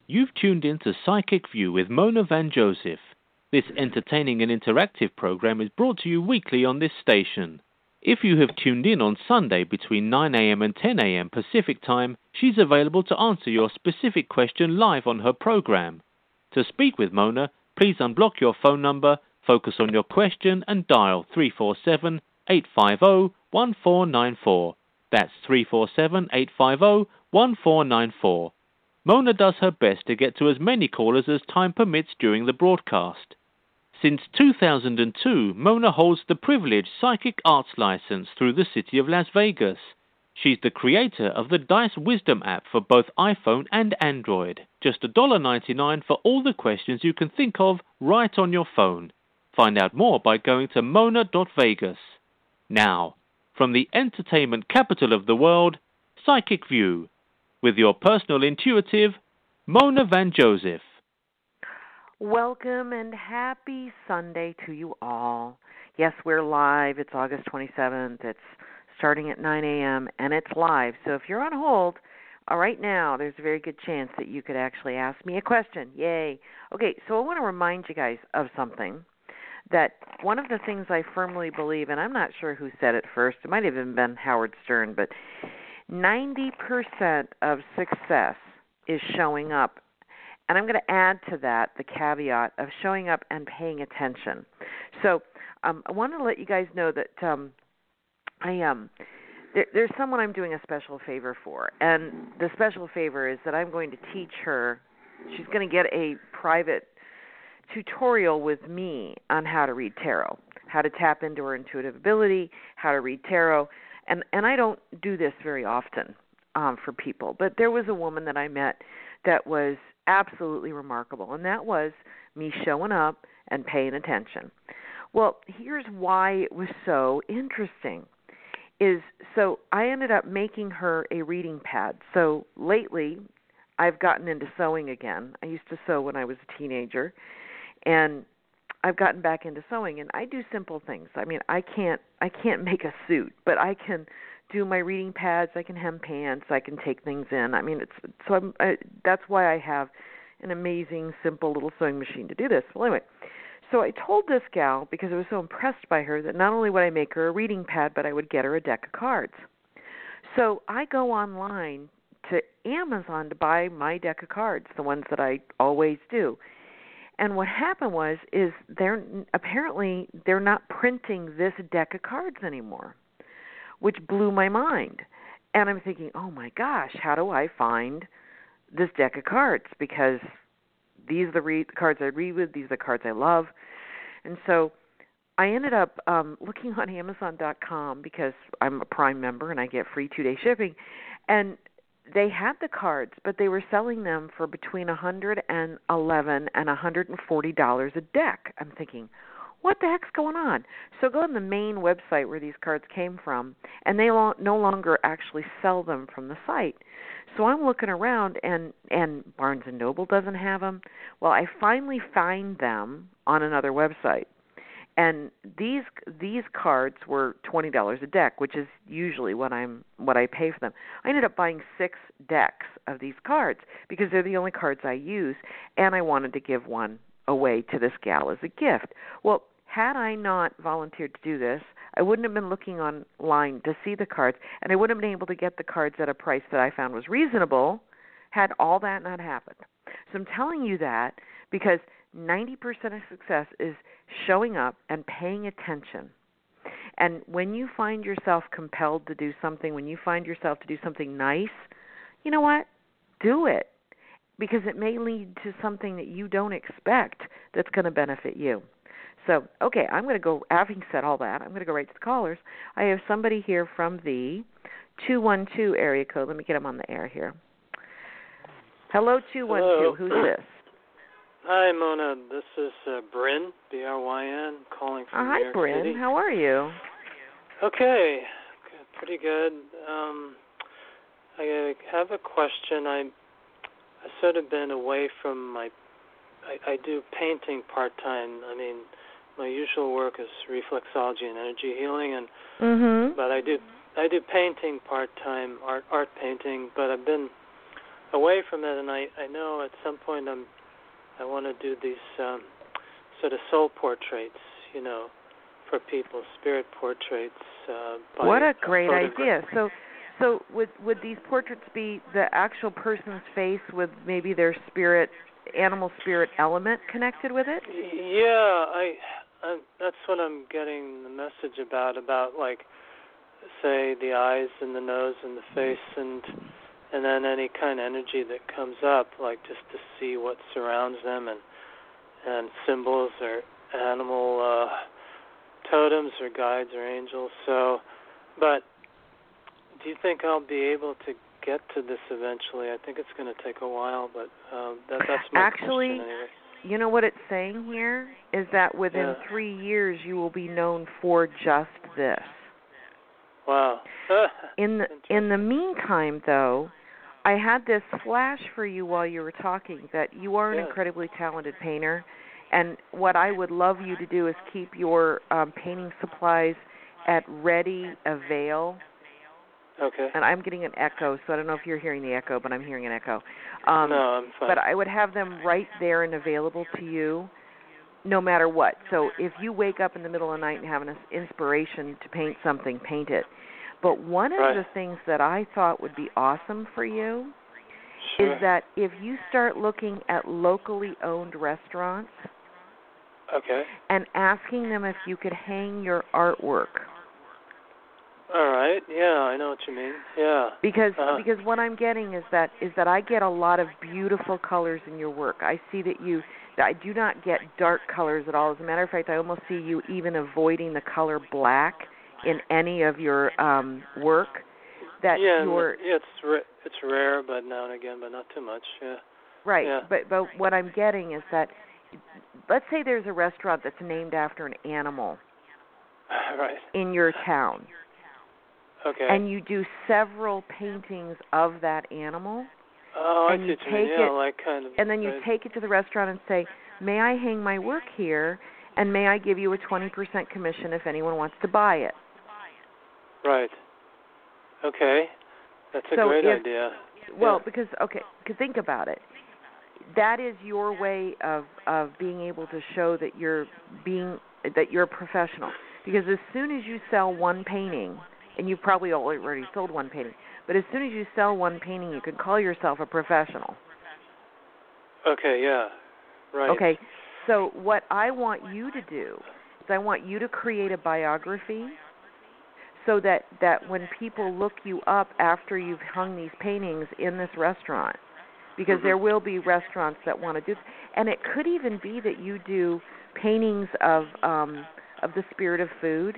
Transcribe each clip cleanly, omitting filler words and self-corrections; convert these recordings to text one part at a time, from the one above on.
You've tuned in to Psychic View with Mona Van Joseph. This entertaining and interactive program is brought to you weekly on this station. If you have tuned in on Sunday between 9 a.m. and 10 a.m. Pacific Time, she's available to answer your specific question live on her program. To speak with Mona, please unblock your phone number, focus on your question, and dial 347-850-1494. That's 347-850-1494. Mona does her best to get to as many callers as time permits during the broadcast. Since 2002, Mona holds the privileged Psychic Arts license through the city of Las Vegas. She's the creator of the Dice Wisdom app for both iPhone and Android. Just $1.99 for all the questions you can think of right on your phone. Find out more by going to mona.vegas. Now, from the entertainment capital of the world, Psychic View, with your personal intuitive, Mona Van Joseph. Welcome and happy Sunday to you all. Yes, we're live. It's August 27th. It's starting at 9 a.m. and it's live. So if you're on hold right now, there's a very good chance that you could actually ask me a question. Yay. Okay, so I want to remind you guys of something. That one of the things I firmly believe, and I'm not sure who said it first, it might have even been Howard Stern, but 90% of success is showing up. And I'm going to add to that the caveat of showing up and paying attention. So I want to let you guys know that there's someone I'm doing a special favor for. And the special favor is that I'm going to teach her, she's going to get a private tutorial with me on how to read tarot, how to tap into her intuitive ability, how to read tarot. And I don't do this very often for people, but there was a woman that I met that was absolutely remarkable, and that was me showing up and paying attention. Well, here's why it was so interesting. So I ended up making her a reading pad. So lately, I've gotten into sewing again. I used to sew when I was a teenager, and I've gotten back into sewing, and I do simple things. I mean, I can't make a suit, but I can do my reading pads. I can hem pants. I can take things in. I mean, that's why I have an amazing, simple little sewing machine to do this. Well, anyway, so I told this gal, because I was so impressed by her, that not only would I make her a reading pad, but I would get her a deck of cards. So I go online to Amazon to buy my deck of cards, the ones that I always do. And what happened is they're not printing this deck of cards anymore, which blew my mind. And I'm thinking, oh my gosh, how do I find this deck of cards? Because these are the cards I read with, these are the cards I love. And so I ended up looking on Amazon.com because I'm a Prime member and I get free 2-day shipping. And they had the cards, but they were selling them for between $111 and $140 a deck. I'm thinking, what the heck's going on? So go on the main website where these cards came from, and they no longer actually sell them from the site. So I'm looking around, and Barnes & Noble doesn't have them. Well, I finally find them on another website. And these cards were $20 a deck, which is usually what I pay for them. I ended up buying 6 decks of these cards because they're the only cards I use, and I wanted to give one away to this gal as a gift. Well, had I not volunteered to do this, I wouldn't have been looking online to see the cards, and I wouldn't have been able to get the cards at a price that I found was reasonable had all that not happened. So I'm telling you that because 90% of success is showing up and paying attention. And when you find yourself compelled to do something, when you find yourself to do something nice, you know what? Do it. Because it may lead to something that you don't expect that's going to benefit you. So, okay, I'm going to go, having said all that, I'm going to go right to the callers. I have somebody here from the 212 area code. Let me get them on the air here. Hello, 212. Hello. Who's this? Hi, Mona. This is Bryn, B-R-Y-N, calling from New York Bryn. City. How are you? Okay, pretty good. I have a question. I sort of been away from I do painting part-time. I mean, my usual work is reflexology and energy healing, but I do painting part-time, art painting, but I've been away from it, and I know at some point I want to do these sort of soul portraits, for people, spirit portraits. What a great idea! So would these portraits be the actual person's face with maybe their animal spirit element connected with it? Yeah, I that's what I'm getting the message about like, say, the eyes and the nose and the face, and then any kind of energy that comes up, like just to see what surrounds them, and symbols or animal totems or guides or angels. So, but do you think I'll be able to get to this eventually? I think it's going to take a while, but that's my question anyway. You know what it's saying here is that within 3 years you will be known for just this. Wow. In the meantime, though, I had this flash for you while you were talking that you are an incredibly talented painter, and what I would love you to do is keep your painting supplies at ready avail. Okay. And I'm getting an echo, so I don't know if you're hearing the echo, but I'm hearing an echo. No, I'm fine. But I would have them right there and available to you no matter what. So if you wake up in the middle of the night and have an inspiration to paint something, paint it. But one of the things that I thought would be awesome for you is that if you start looking at locally owned restaurants and asking them if you could hang your artwork. All right. Yeah, I know what you mean. Yeah. Because what I'm getting is that I get a lot of beautiful colors in your work. I see that I do not get dark colors at all. As a matter of fact, I almost see you even avoiding the color black in any of your work. It's rare, but now and again, but not too much. Yeah. Right. Yeah. But what I'm getting is that, let's say there's a restaurant that's named after an animal. Right. In your town. Okay. And you do several paintings of that animal. Oh, and I you see what you mean. Yeah, like kind of. And then you take it to the restaurant and say, "May I hang my work here? And may I give you a 20% commission if anyone wants to buy it?" Right. Okay. That's a great idea. Well, because think about it. That is your way of being able to show that you're a professional. Because as soon as you sell one painting, and you've probably already sold one painting, but as soon as you sell one painting, you can call yourself a professional. Okay, yeah. Right. Okay, so what I want you to do is I want you to create a biography so that when people look you up after you've hung these paintings in this restaurant, because there will be restaurants that want to do, and it could even be that you do paintings of the spirit of food.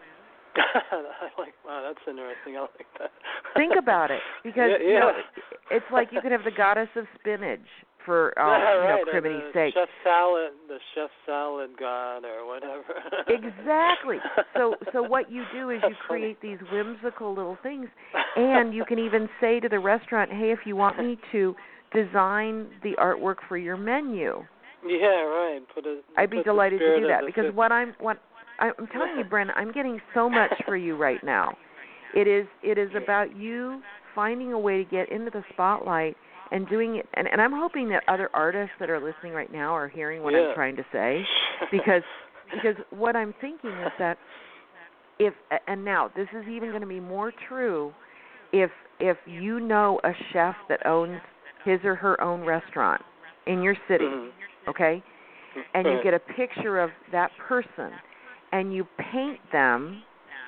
Wow, that's interesting. I like that. Think about it, because it's like you could have the goddess of spinach for criminy's sake. The chef salad god or whatever. Exactly. So what you do is you create these whimsical little things, and you can even say to the restaurant, "Hey, if you want me to design the artwork for your menu." Yeah, right. I'd be delighted to do that, because what I'm telling you, Bren, I'm getting so much for you right now. It is about you finding a way to get into the spotlight and doing it. And I'm hoping that other artists that are listening right now are hearing what I'm trying to say, because what I'm thinking is that and now this is even going to be more true if you know a chef that owns his or her own restaurant in your city, okay, and you get a picture of that person, and you paint them,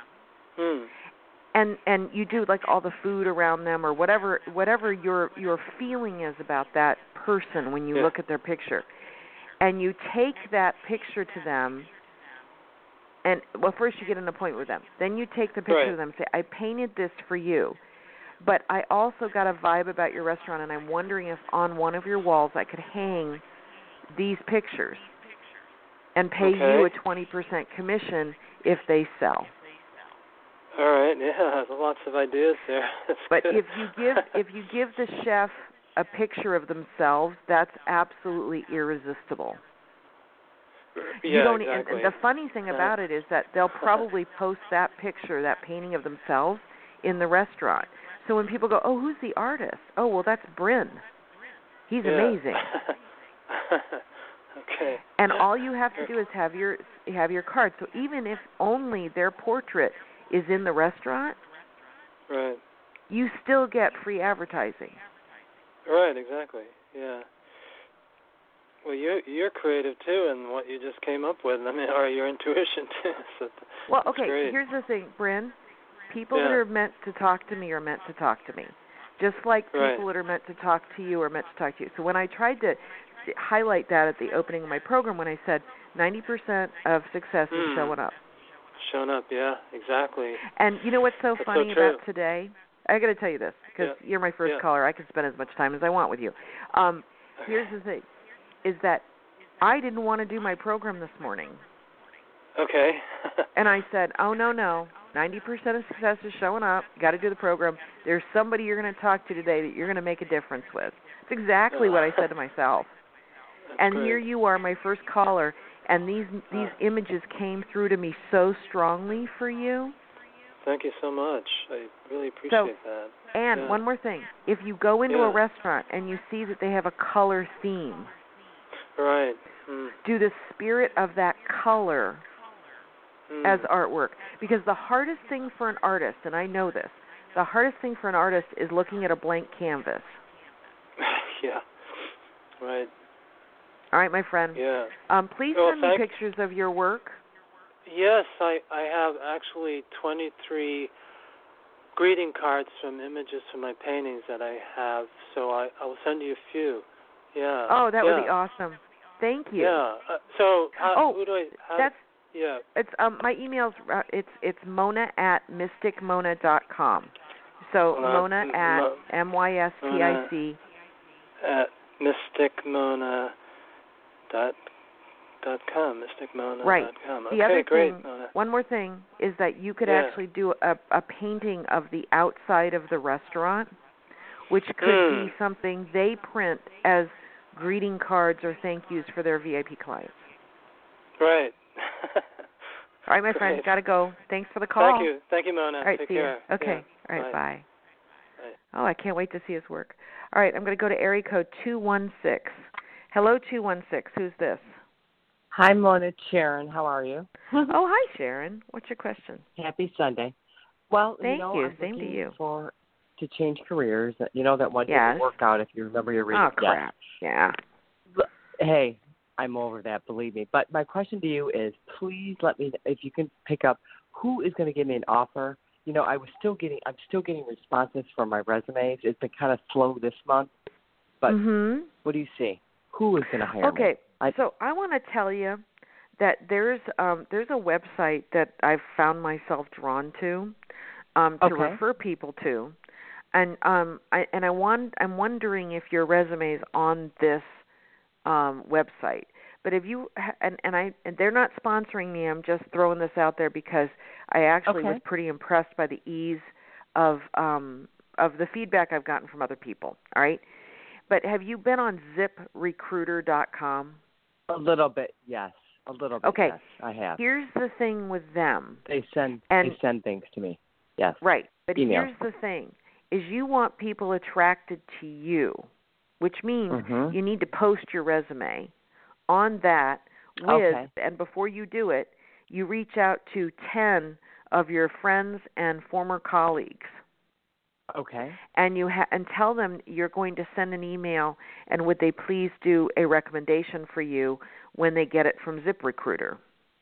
and you do like all the food around them or whatever your feeling is about that person when you look at their picture, and you take that picture to them, and first you get an appointment with them, then you take the picture to them and say, "I painted this for you, but I also got a vibe about your restaurant, and I'm wondering if on one of your walls I could hang these pictures and pay you a 20% commission if they sell." All right, there's lots of ideas there. But if you give the chef a picture of themselves, that's absolutely irresistible. Exactly. And the funny thing about it is that they'll probably post that picture, that painting of themselves, in the restaurant. So when people go, oh, who's the artist? Oh, well, that's Bryn. He's Yeah. amazing. Okay. And all you have to do is have your card. So even if only their portrait is in the restaurant, Right. you still get free advertising. Right, exactly. Yeah. Well, you're creative too, and what you just came up with. I mean, or your intuition too. So Well, that's okay. great. Here's the thing, Bryn. People that are meant to talk to me are meant to talk to me, just like people that are meant to talk to you are meant to talk to you. So when I tried to highlight that at the opening of my program, when I said 90% of success is showing up. Showing up, yeah, exactly. And you know what's so That's funny so true. about today? I got to tell you this because you're my first caller. I can spend as much time as I want with you. Here's the thing, is that I didn't want to do my program this morning. Okay. And I said, oh, no. 90% of success is showing up. You got to do the program. There's somebody you're going to talk to today that you're going to make a difference with. It's exactly what I said to myself. And great. Here you are, my first caller, and these images came through to me so strongly for you. Thank you so much. I really appreciate that. And one more thing. If you go into a restaurant and you see that they have a color theme, right. do the spirit of that color as artwork. Because the hardest thing for an artist, and I know this, the hardest thing for an artist is looking at a blank canvas. Yeah. Right. All right, my friend. Yeah. Please send me pictures of your work. Yes, I have actually 23 greeting cards from images from my paintings that I have, so I will send you a few. Yeah. Oh, that would be awesome. Thank you. Yeah. So who do I? Yeah. It's my email's it's Mona@mysticmona.com. So Mona at MYSTIC at mysticmona.com. mysticmona.com. Right. Okay, the other great. thing, one more thing, is that you could actually do a painting of the outside of the restaurant, which could be something they print as greeting cards or thank yous for their VIP clients. Right. All right, my friend, got to go. Thanks for the call. Thank you, Mona. All right, Take see care. you. Okay. Yeah. All right, bye. Bye. Oh, I can't wait to see his work. All right, I'm going to go to area code 216. Hello, 216. Who's this? Hi, Mona. It's Sharon. How are you? Oh, hi, Sharon. What's your question? Happy Sunday. Well, Thank you. I'm Same to you. To change careers. You know that one didn't work out, if you remember your reading. Oh, crap. Yes. Yeah. Hey, I'm over that, believe me. But my question to you is, please let me, if you can pick up, who is going to give me an offer? You know, I'm still getting responses from my resumes. It's been kind of slow this month. But what do you see? Who is going to hire me? Okay, so I want to tell you that there's a website that I've found myself drawn to refer people to, and I'm wondering if your resume is on this website. But if you and they're not sponsoring me, I'm just throwing this out there because I actually was pretty impressed by the ease of the feedback I've gotten from other people. All right. But have you been on ZipRecruiter.com? A little bit, yes. A little bit, okay. Yes, I have. Here's the thing with them. They send things to me, yes. Right. But email. Here's the thing, is you want people attracted to you, which means you need to post your resume on that with, and before you do it, you reach out to 10 of your friends and former colleagues. Okay. And and tell them you're going to send an email, and would they please do a recommendation for you when they get it from ZipRecruiter.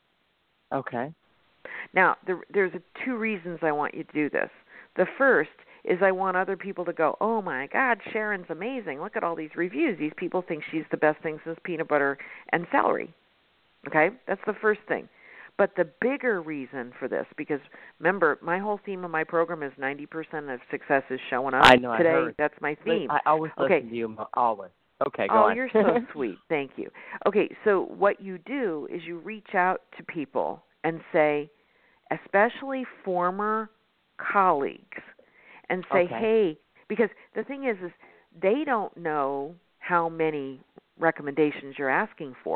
Okay. Now, there's two reasons I want you to do this. The first is I want other people to go, oh, my God, Sharon's amazing. Look at all these reviews. These people think she's the best thing since peanut butter and celery. Okay? That's the first thing. But the bigger reason for this, because remember, my whole theme of my program is 90% of success is showing up. I know, today. I heard. That's my theme. I always listen to you, always. Okay, go on. Oh, you're so sweet. Thank you. Okay, so what you do is you reach out to people and say, especially former colleagues, and say, hey, because the thing is they don't know how many recommendations you're asking for.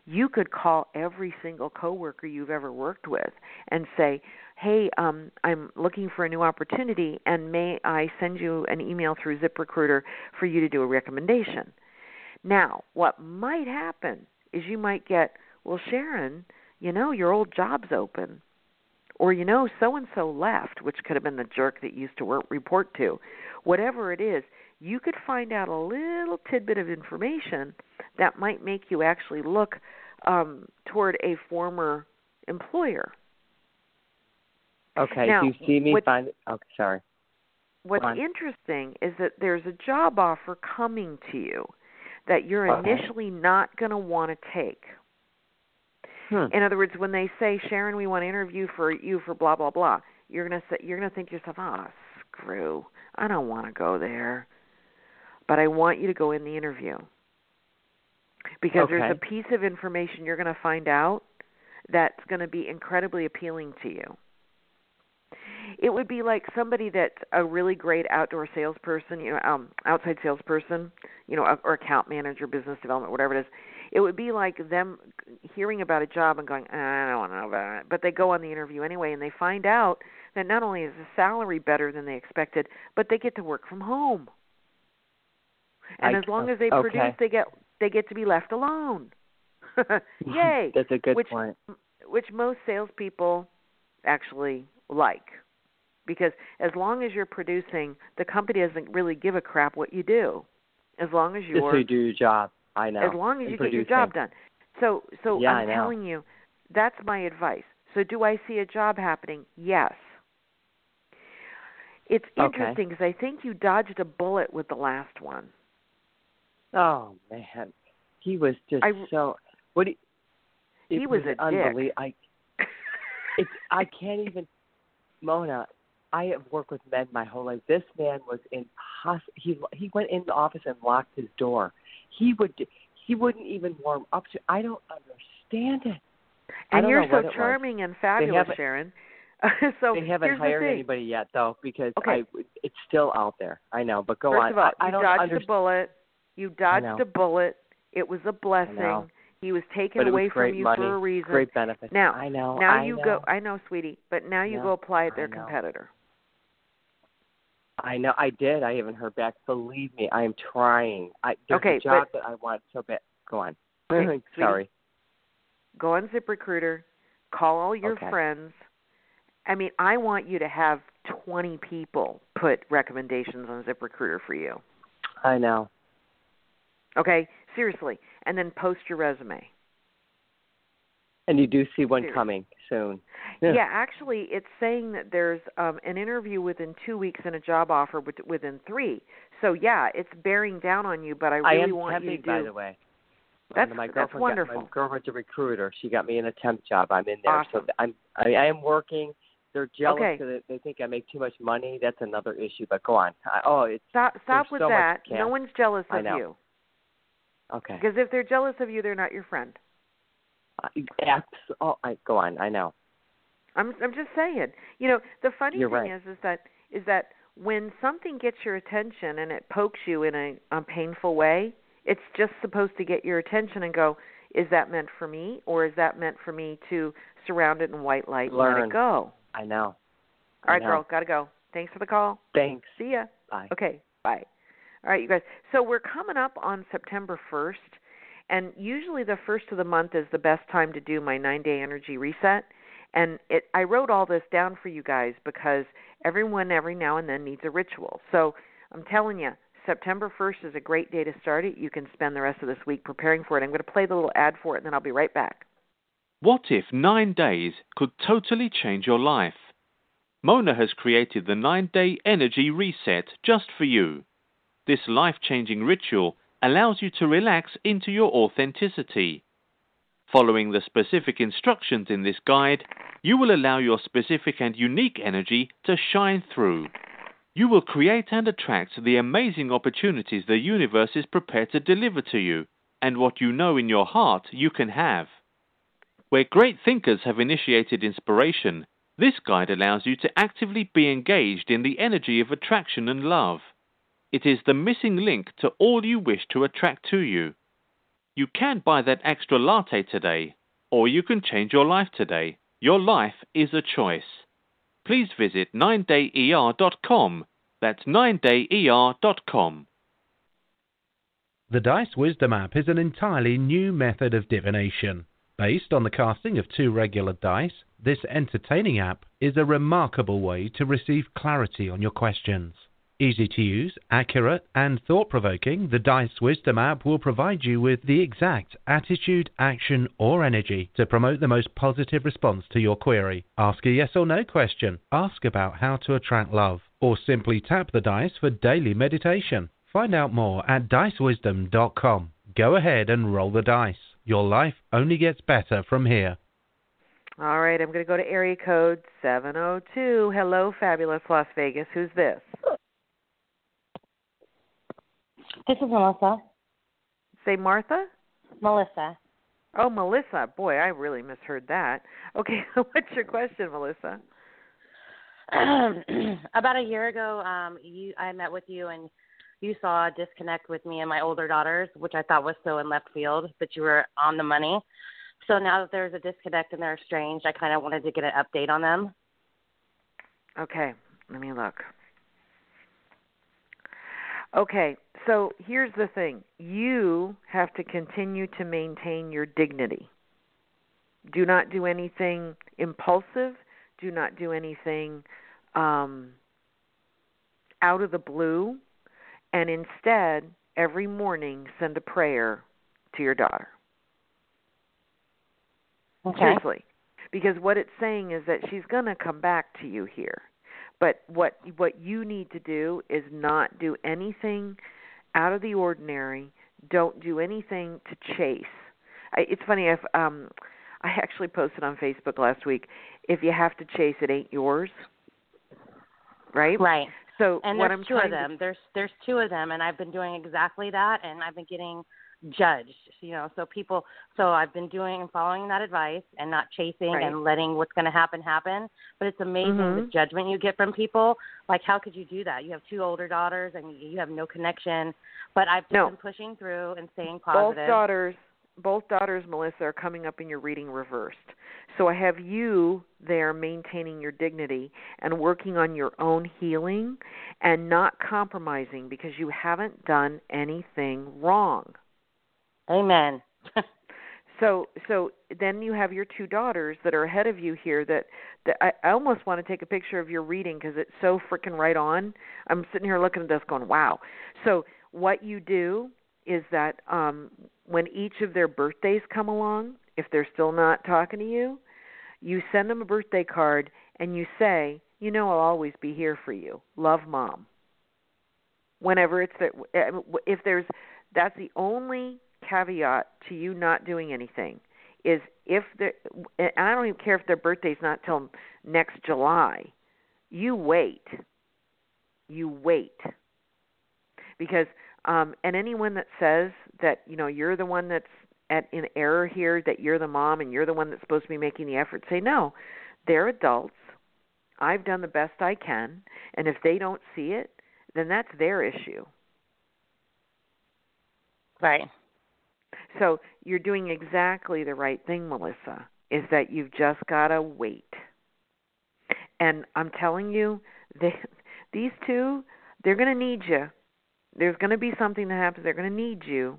You could call every single coworker you've ever worked with and say, hey, I'm looking for a new opportunity, and may I send you an email through ZipRecruiter for you to do a recommendation? Now, what might happen is you might get, well, Sharon, your old job's open. Or, so-and-so left, which could have been the jerk that you used to report to. Whatever it is, you could find out a little tidbit of information that might make you actually look toward a former employer. Okay, now, do you see me find it? Okay, sorry. What's interesting is that there's a job offer coming to you that you're initially not going to want to take. In other words, when they say, Sharon, we want to interview for you for blah, blah, blah, you're going to think to yourself, screw, I don't want to go there. But I want you to go in the interview. Because there's a piece of information you're going to find out that's going to be incredibly appealing to you. It would be like somebody that's a really great outdoor salesperson, outside salesperson, or account manager, business development, whatever it is. It would be like them hearing about a job and going, I don't want to know about it. But they go on the interview anyway, and they find out that not only is the salary better than they expected, but they get to work from home. And as long as they produce, they get to be left alone. Yay! That's a good point. Which most salespeople actually like. Because as long as you're producing, the company doesn't really give a crap what you do. As long as you're... Just so you do your job. I know. As long as you get your job done. So I'm telling you, that's my advice. So do I see a job happening? Yes. It's interesting because I think you dodged a bullet with the last one. Oh, man. He was just so... He was a dick. I can't even... Mona, I have worked with men my whole life. This man was he went in the office and locked his door. He wouldn't even warm up to. I don't understand it. And you're so charming and fabulous, Sharon. So they haven't hired anybody yet, though, because it's still out there. I know, but go on. First of all, you dodged a bullet. You dodged a bullet. It was a blessing. He was taken away from you for a reason. Great benefit. Now, I know. go. I know, sweetie. But now you go apply at their competitor. I know. I did. I haven't heard back. Believe me, I am trying. There's a job that I want so bad. Go on. Okay, sorry. Go on ZipRecruiter. Call all your friends. I mean, I want you to have 20 people put recommendations on ZipRecruiter for you. I know. Okay, seriously. And then post your resume. And you do see one coming soon. Yeah, actually, it's saying that there's an interview within 2 weeks and a job offer within 3. So, yeah, it's bearing down on you, but I really want you to do... by the way. That's wonderful. My girlfriend's a recruiter. She got me in a temp job. I'm in there. Awesome. So I am working. They're jealous because they think I make too much money. That's another issue, but go on. Stop with that. No one's jealous of you. Okay. Because if they're jealous of you, they're not your friend. Go on. I know. I'm just saying. The funny You're thing right. is that when something gets your attention and it pokes you in a painful way, it's just supposed to get your attention and go, is that meant for me, or is that meant for me to surround it in white light and let it go? I know. All right, girl, gotta go. Thanks for the call. Thanks. See ya. Bye. Okay, bye. All right, you guys. So we're coming up on September 1st, and usually the first of the month is the best time to do my 9-day energy reset. And I wrote all this down for you guys because everyone every now and then needs a ritual. So I'm telling you, September 1st is a great day to start it. You can spend the rest of this week preparing for it. I'm going to play the little ad for it, and then I'll be right back. What if 9 days could totally change your life? Mona has created the 9-day energy reset just for you. This life-changing ritual allows you to relax into your authenticity. Following the specific instructions in this guide, you will allow your specific and unique energy to shine through. You will create and attract the amazing opportunities the universe is prepared to deliver to you, and what you know in your heart you can have. Where great thinkers have initiated inspiration, this guide allows you to actively be engaged in the energy of attraction and love. It is the missing link to all you wish to attract to you. You can buy that extra latte today, or you can change your life today. Your life is a choice. Please visit 9dayer.com. That's 9dayer.com. The Dice Wisdom app is an entirely new method of divination. Based on the casting of 2 regular dice, this entertaining app is a remarkable way to receive clarity on your questions. Easy to use, accurate, and thought-provoking, the Dice Wisdom app will provide you with the exact attitude, action, or energy to promote the most positive response to your query. Ask a yes or no question, ask about how to attract love, or simply tap the dice for daily meditation. Find out more at dicewisdom.com. Go ahead and roll the dice. Your life only gets better from here. All right, I'm going to go to area code 702. Hello, fabulous Las Vegas. Who's this? This is Melissa. Say Martha? Melissa. Oh, Melissa. Boy, I really misheard that. Okay, what's your question, Melissa? About a year ago, I met with you, and you saw a disconnect with me and my older daughters, which I thought was so in left field, but you were on the money. So now that there's a disconnect and they're estranged, I kind of wanted to get an update on them. Okay, let me look. Okay, so here's the thing. You have to continue to maintain your dignity. Do not do anything impulsive. Do not do anything out of the blue. And instead, every morning, send a prayer to your daughter. Okay. Seriously. Because what it's saying is that she's going to come back to you here. But what you need to do is not do anything out of the ordinary. Don't do anything to chase. It's funny, I actually posted on Facebook last week, if you have to chase, it ain't yours. Right? Right. So and what there's I'm two of them. There's 2 of them, and I've been doing exactly that, and I've been getting judged. So I've been doing and following that advice and not chasing right. and letting what's going to happen. But it's amazing the judgment you get from people. Like, how could you do that? You have 2 older daughters, and you have no connection. But I've just been pushing through and staying positive. Both daughters, Melissa, are coming up in your reading reversed. So I have you there maintaining your dignity and working on your own healing and not compromising because you haven't done anything wrong. Amen. So then you have your 2 daughters that are ahead of you here that I almost want to take a picture of your reading because it's so freaking right on. I'm sitting here looking at this going, wow. So what you do is that when each of their birthdays come along, if they're still not talking to you, you send them a birthday card and you say, I'll always be here for you. Love, Mom. Whenever it's that's the only caveat to you not doing anything is and I don't even care if their birthday's not till next July. You wait. Because and anyone that says that you're the one that's in error here, that you're the mom and you're the one that's supposed to be making the effort, say no. They're adults. I've done the best I can, and if they don't see it, then that's their issue. Right. So you're doing exactly the right thing, Melissa, is that you've just got to wait. And I'm telling you, these 2, they're going to need you. There's going to be something that happens. They're going to need you.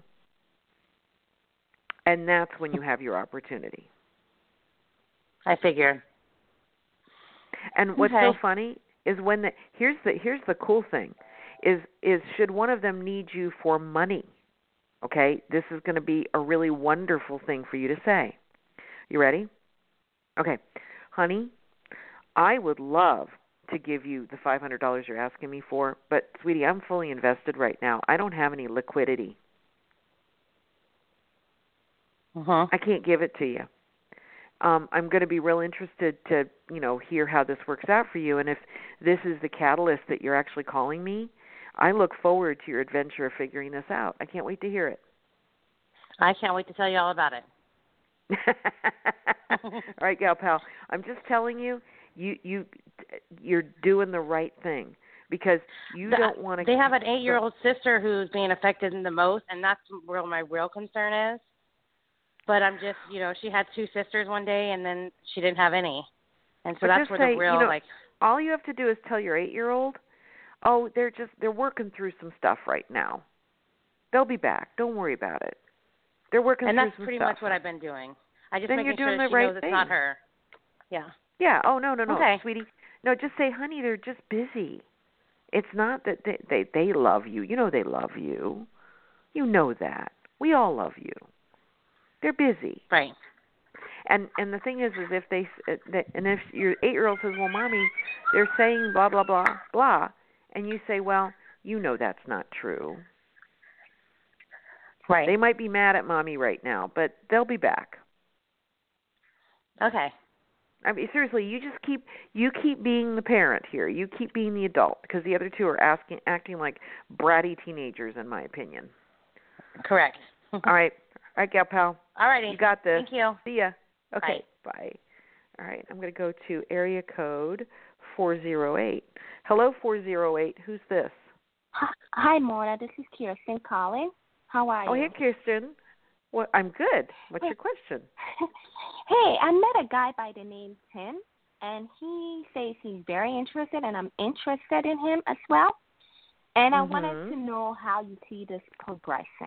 And that's when you have your opportunity. I figure. And what's so funny is here's the cool thing is should one of them need you for money, okay, this is going to be a really wonderful thing for you to say. You ready? Okay. Honey, I would love to give you the $500 you're asking me for, but, sweetie, I'm fully invested right now. I don't have any liquidity. I can't give it to you. I'm going to be real interested to, hear how this works out for you. And if this is the catalyst that you're actually calling me, I look forward to your adventure of figuring this out. I can't wait to hear it. I can't wait to tell you all about it. All right, gal pal. I'm just telling you, you're doing the right thing because you don't want to. They have an 8-year-old sister who's being affected the most, and that's where my real concern is. But I'm just, she had 2 sisters one day, and then she didn't have any. And so that's where the real, all you have to do is tell your 8-year-old, oh, they're working through some stuff right now. They'll be back. Don't worry about it. They're working through some stuff. And that's pretty much what I've been doing. I just then making you're doing sure the she right knows thing. It's not her. Yeah. Yeah. Oh, no, okay. sweetie. No, just say, honey, they're just busy. It's not that they love you. You know they love you. You know that. We all love you. They're busy. Right. And the thing is if if your 8-year-old says, well, Mommy, they're saying blah, blah, blah, blah, and you say, well, you know that's not true. Right. They might be mad at Mommy right now, but they'll be back. Okay. I mean, seriously, you keep being the parent here. You keep being the adult, because the other two are acting like bratty teenagers, in my opinion. Correct. All right, gal pal. All righty. You got this. Thank you. See ya. Okay. Bye. All right, I'm going to go to area code 408. Hello, 408. Who's this? Hi, Mona. This is Kirsten calling. How are you? Oh, hey, Kirsten. Well, I'm good. What's your question? Hey, I met a guy by the name Tim, and he says he's very interested, and I'm interested in him as well. And I wanted to know how you see this progressing.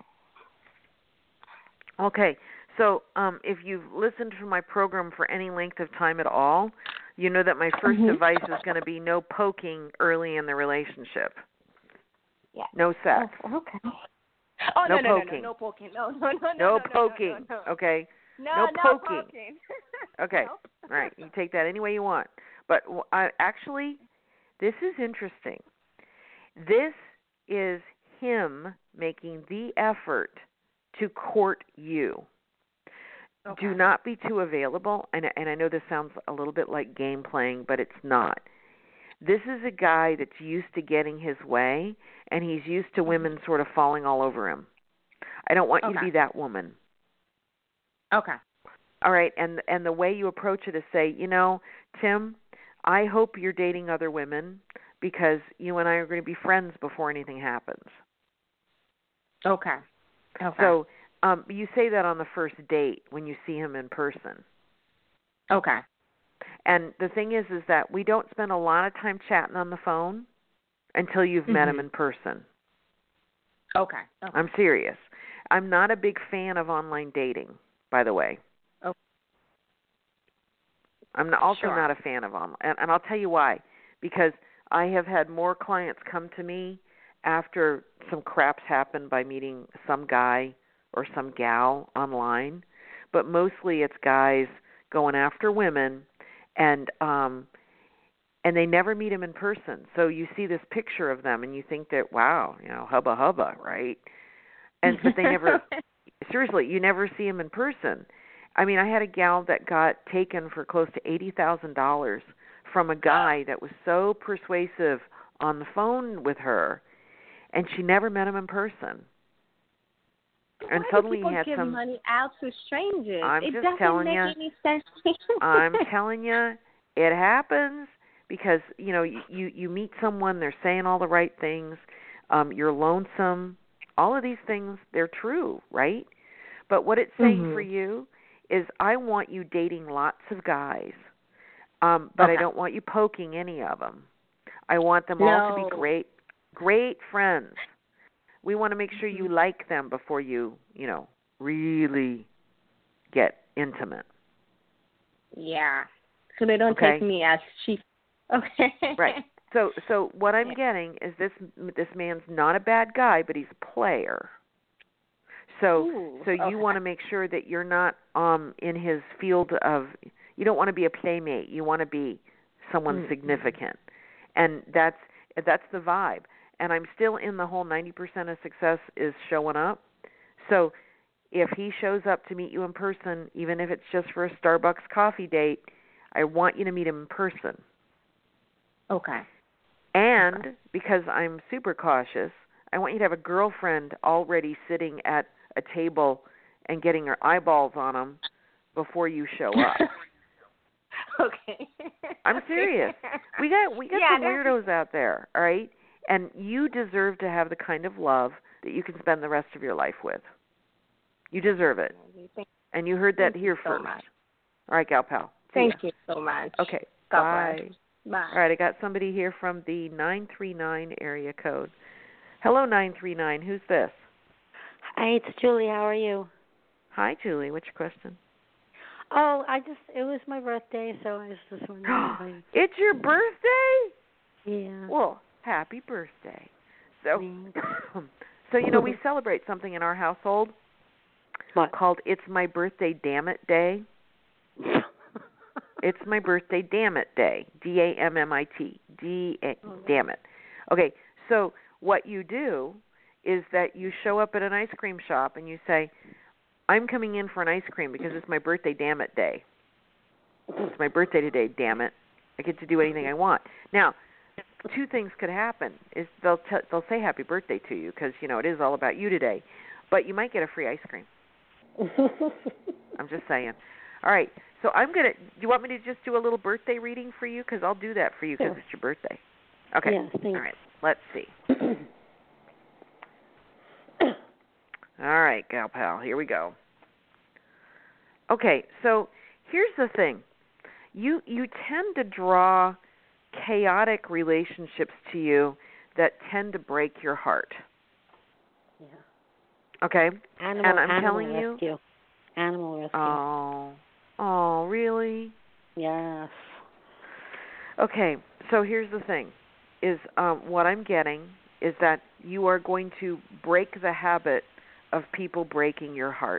Okay. So if you've listened to my program for any length of time at all, you know that my first advice is going to be no poking early in the relationship. Yeah. No sex. Oh, okay. Oh, no no poking. No poking. No poking. No. Okay. No poking. Okay. No. All right. You take that any way you want. But actually, this is interesting. This is him making the effort to court you. Okay. Do not be too available. And I know this sounds a little bit like game playing, but it's not. This is a guy that's used to getting his way, and he's used to women sort of falling all over him. I don't want you to be that woman. Okay. All right, and the way you approach it is say, Tim, I hope you're dating other women because you and I are going to be friends before anything happens. Okay. So you say that on the first date when you see him in person. Okay. And the thing is that we don't spend a lot of time chatting on the phone until you've met him in person. Okay. I'm serious. I'm not a big fan of online dating, by the way. Okay. I'm also not a fan of online. And I'll tell you why. Because I have had more clients come to me after some craps happened by meeting some guy or some gal online. But mostly it's guys going after women, and they never meet them in person. So you see this picture of them, and you think that, wow, hubba hubba, right? But they never, seriously, you never see them in person. I mean, I had a gal that got taken for close to $80,000 from a guy that was so persuasive on the phone with her, and she never met him in person. And why suddenly do people he had give some money out to strangers? It doesn't telling make you. Any sense. I'm telling you, it happens because you meet someone, they're saying all the right things, you're lonesome. All of these things, they're true, right? But what it's saying for you is, I want you dating lots of guys, but I don't want you poking any of them. I want them all to be great friends. We want to make sure you like them before you, really get intimate. Yeah. So they don't take me as cheap. Okay. Right. So what I'm getting is this man's not a bad guy, but he's a player. So you want to make sure that you're not in his field of, you don't want to be a playmate. You want to be someone significant. And that's the vibe. And I'm still in the whole 90% of success is showing up. So if he shows up to meet you in person, even if it's just for a Starbucks coffee date, I want you to meet him in person. Okay. And because I'm super cautious, I want you to have a girlfriend already sitting at a table and getting her eyeballs on him before you show up. Okay. I'm serious. We got some weirdos out there, all right? And you deserve to have the kind of love that you can spend the rest of your life with. You deserve it. And you heard that here first. Much. All right, Gal Pal. Thank you so much. Okay. God bye. Bless. Bye. All right, I got somebody here from the 939 area code. Hello, 939. Who's this? Hi, it's Julie. How are you? Hi, Julie. What's your question? Oh, it was my birthday, so I was just wondering. It's your birthday? Yeah. Well, happy birthday. So, we celebrate something in our household called It's My Birthday Damn It Day. It's My Birthday Damn It Day. DAMMIT. Damn it. Okay, so what you do is that you show up at an ice cream shop and you say, I'm coming in for an ice cream because it's my birthday damn it day. It's my birthday today, damn it. I get to do anything I want. Now, two things could happen. Is they'll say happy birthday to you because, it is all about you today. But you might get a free ice cream. I'm just saying. All right. So do you want me to just do a little birthday reading for you? Because I'll do that for you because it's your birthday. Okay. Yes, thanks. All right. Let's see. All right, Gal Pal. Here we go. Okay. So here's the thing. You tend to draw chaotic relationships to you that tend to break your heart. Yeah. Okay? And I'm telling rescue. you. Animal rescue. Oh, really? Yes. Okay, so here's the thing, is what I'm getting is that you are going to break the habit of people breaking your heart.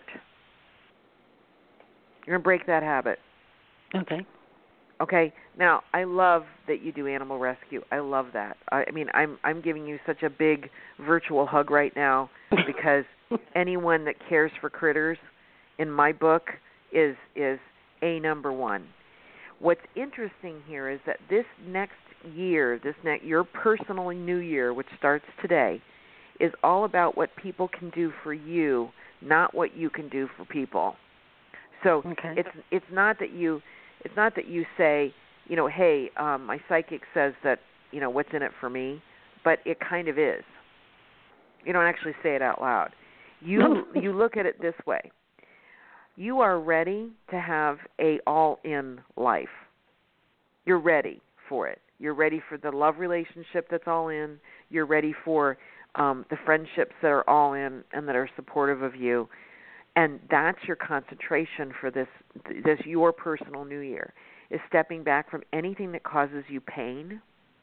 You're going to break that habit. Okay. Okay. Now, I love that you do animal rescue. I love that. I mean, I'm giving you such a big virtual hug right now because anyone that cares for critters, in my book, is a number one. What's interesting here is that this next year, your personal new year, which starts today, is all about what people can do for you, not what you can do for people. So it's not that you say, hey, my psychic says that, what's in it for me, but it kind of is. You don't actually say it out loud. You look at it this way. You are ready to have a all-in life. You're ready for it. You're ready for the love relationship that's all in. You're ready for the friendships that are all in and that are supportive of you. And that's your concentration for this your personal new year, is stepping back from anything that causes you pain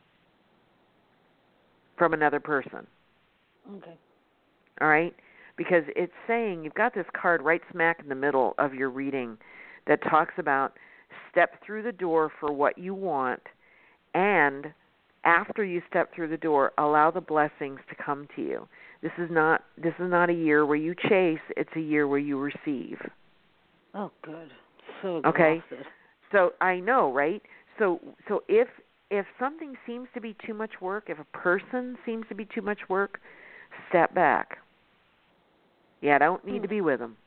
from another person. Okay. All right? Because it's saying, you've got this card right smack in the middle of your reading that talks about step through the door for what you want, and after you step through the door, allow the blessings to come to you. This is not a year where you chase, it's a year where you receive. Oh, good. So exhausted. Okay? So I know, right? So if something seems to be too much work, if a person seems to be too much work, step back. Yeah, I don't need to be with them.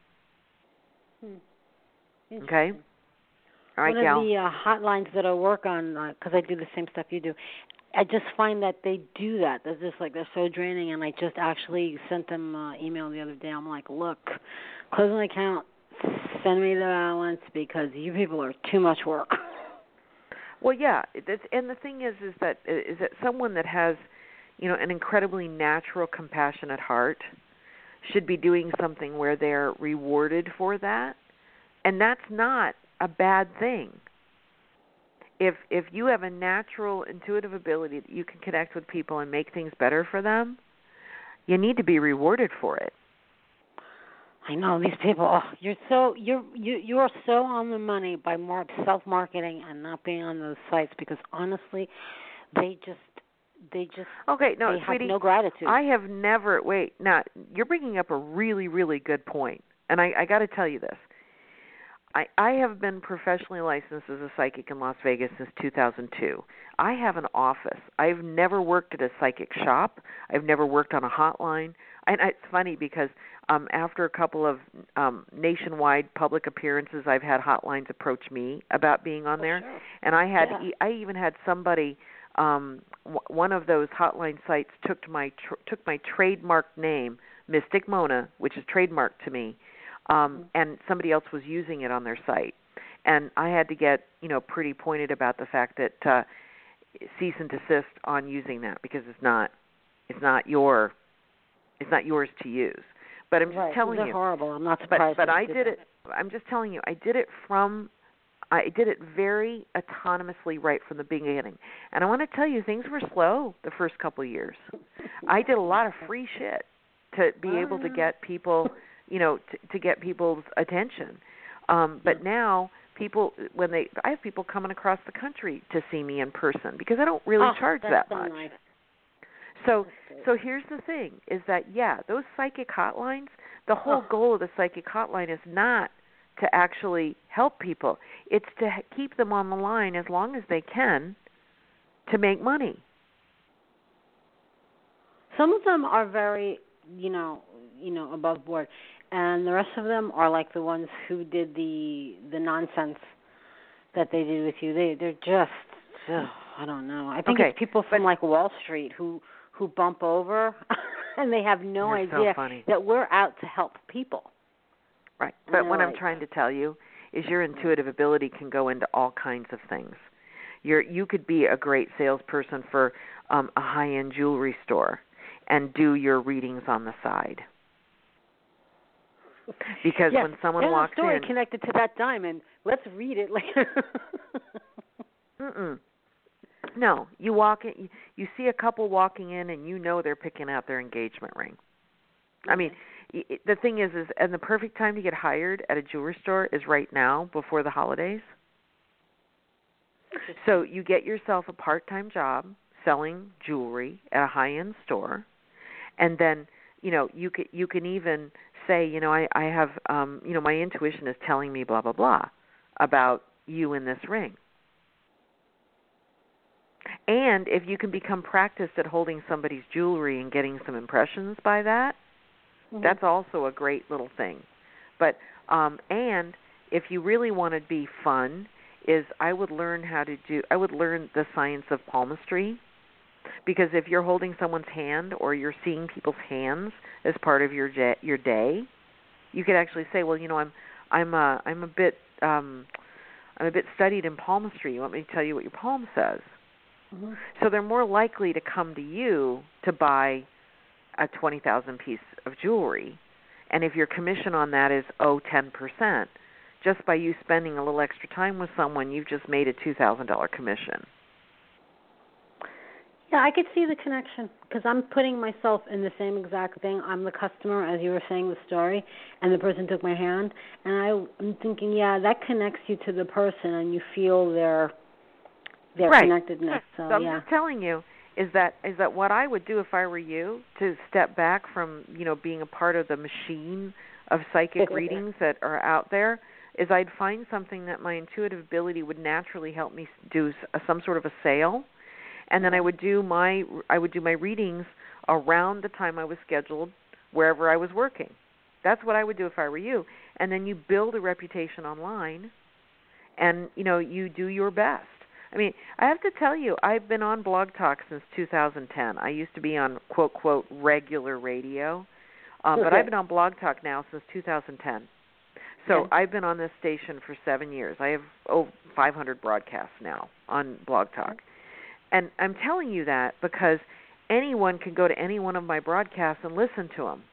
Okay? All right, Gal. One of the hotlines that I work on, because I do the same stuff you do, I just find that they do that. They're just they're so draining, and I just actually sent them an email the other day. I'm like, look, close my account, send me the balance, because you people are too much work. Well, yeah, and the thing is that someone that has, an incredibly natural, compassionate heart should be doing something where they're rewarded for that, and that's not a bad thing. If you have a natural, intuitive ability that you can connect with people and make things better for them, you need to be rewarded for it. I know these people. Oh, you are so on the money by self-marketing and not being on those sites, because honestly, they just okay. No, they sweetie, have no gratitude. I have never. Wait, now you're bringing up a really, really good point, and I got to tell you this. I have been professionally licensed as a psychic in Las Vegas since 2002. I have an office. I've never worked at a psychic shop. I've never worked on a hotline. And it's funny because after a couple of nationwide public appearances, I've had hotlines approach me about being on there. Sure. And I even had somebody, one of those hotline sites took my trademark name, Mystic Mona, which is trademarked to me, and somebody else was using it on their site. And I had to get, pretty pointed about the fact that cease and desist on using that because it's not yours to use. But I'm just telling They're you, horrible. I'm not surprised. But I did it. I'm just telling you, I did it very autonomously right from the beginning. And I want to tell you, things were slow the first couple of years. I did a lot of free shit to be able to get people, to get people's attention. But now people, I have people coming across the country to see me in person because I don't really charge that much. Nice. So here's the thing: is that those psychic hotlines. The whole goal of the psychic hotline is not to actually help people; it's to keep them on the line as long as they can to make money. Some of them are very, above board, and the rest of them are like the ones who did the nonsense that they did with you. They're just, I don't know. I think it's people from like Wall Street who bump over and they have no idea that we're out to help people. Right. But what I'm trying to tell you is your intuitive ability can go into all kinds of things. You could be a great salesperson for a high-end jewelry store and do your readings on the side. Because when someone walks in... There's a story connected to that diamond. Let's read it later. No, you walk in, you see a couple walking in, and they're picking out their engagement ring. I mean, the thing is, and the perfect time to get hired at a jewelry store is right now, before the holidays. So you get yourself a part-time job selling jewelry at a high-end store, and then you can even say, I have my intuition is telling me blah blah blah about you in this ring. And if you can become practiced at holding somebody's jewelry and getting some impressions by that, that's also a great little thing. But and if you really want to be fun, I would learn the science of palmistry, because if you're holding someone's hand or you're seeing people's hands as part of your day, you could actually say, well, I'm a bit studied in palmistry. You want me to tell you what your palm says? Mm-hmm. So they're more likely to come to you to buy a 20,000 piece of jewelry. And if your commission on that is 10%, just by you spending a little extra time with someone, you've just made a $2,000 commission. Yeah, I could see the connection because I'm putting myself in the same exact thing. I'm the customer, as you were saying the story, and the person took my hand. And I'm thinking, that connects you to the person, and you feel their connectedness. So I'm just telling you is that what I would do if I were you, to step back from being a part of the machine of psychic readings that are out there, is I'd find something that my intuitive ability would naturally help me do some sort of a sale, and then I would do my readings around the time I was scheduled wherever I was working. That's what I would do if I were you. And then you build a reputation online, and you do your best. I mean, I have to tell you, I've been on Blog Talk since 2010. I used to be on, quote, quote, regular radio, but I've been on Blog Talk now since 2010. So I've been on this station for 7 years. I have over 500 broadcasts now on Blog Talk. And I'm telling you that because anyone can go to any one of my broadcasts and listen to them.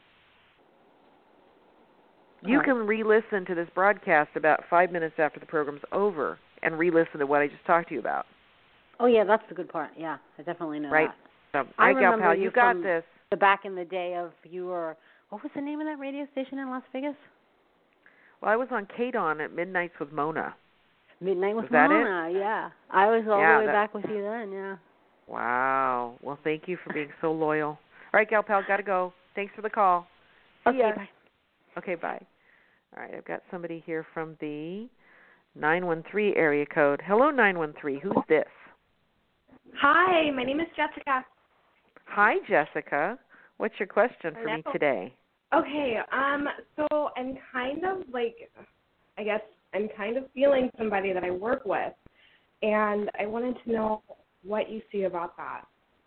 You can re-listen to this broadcast about 5 minutes after the program's over and re-listen to what I just talked to you about. Oh, yeah, that's the good part. Yeah, I definitely know that. So, I remember pal, you got this. The back in the day of what was the name of that radio station in Las Vegas? Well, I was on KDON at Midnights with Mona. Midnight with Mona, yeah. I was all the way back with you then, yeah. Wow. Well, thank you for being so loyal. All right, gal pal, got to go. Thanks for the call. Okay, bye. Okay, bye. All right, I've got somebody here from the 913 area code. Hello, 913. Who's this? Hi, my name is Jessica. Hi, Jessica. What's your question for me today? Okay, so I'm kind of like, I guess I'm kind of feeling somebody that I work with, and I wanted to know what you see about that.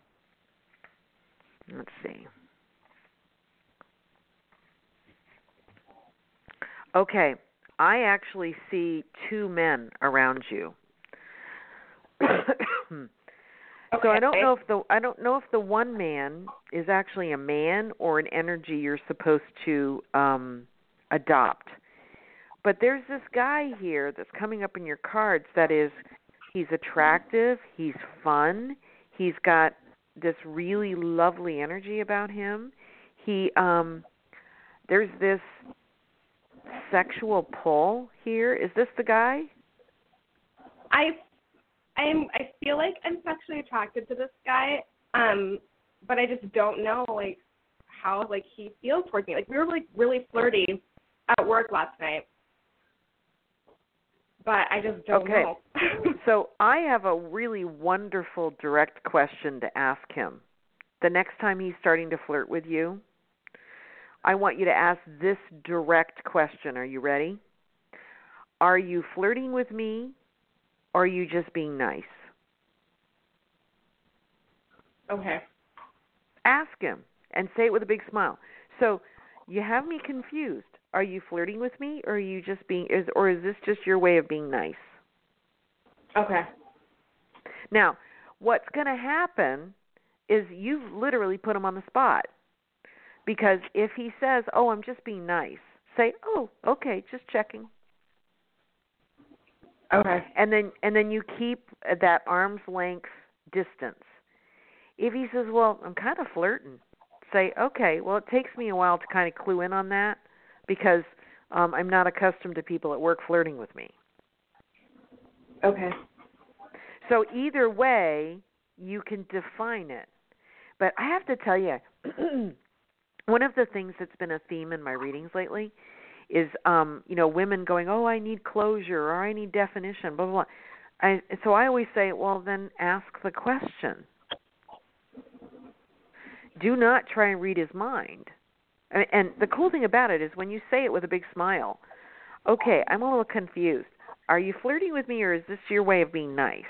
Let's see. Okay, I actually see two men around you. Okay. So I don't know if the one man is actually a man or an energy you're supposed to adopt. But there's this guy here that's coming up in your cards that is, he's attractive, he's fun, he's got this really lovely energy about him. There's this sexual pull here. Is this the guy? I feel like I'm sexually attracted to this guy, but I just don't know like how like he feels towards me. Like we were like really flirty at work last night, but I just don't know. So I have a really wonderful direct question to ask him. The next time he's starting to flirt with you, I want you to ask this direct question. Are you ready? Are you flirting with me? Or are you just being nice? Okay. Ask him and say it with a big smile. So you have me confused. Are you flirting with me, or are you just or is this just your way of being nice? Okay. Now, what's going to happen is you've literally put him on the spot. Because if he says, "Oh, I'm just being nice," say, "Oh, okay, just checking." Okay. And then you keep that arm's length distance. If he says, "Well, I'm kind of flirting," say, "Okay, well, it takes me a while to kind of clue in on that because I'm not accustomed to people at work flirting with me." Okay. So either way, you can define it. But I have to tell you, one of the things that's been a theme in my readings lately is, women going, "Oh, I need closure," or "I need definition," blah, blah, blah. So I always say, well, then ask the question. Do not try and read his mind. And the cool thing about it is when you say it with a big smile, "Okay, I'm a little confused. Are you flirting with me, or is this your way of being nice?"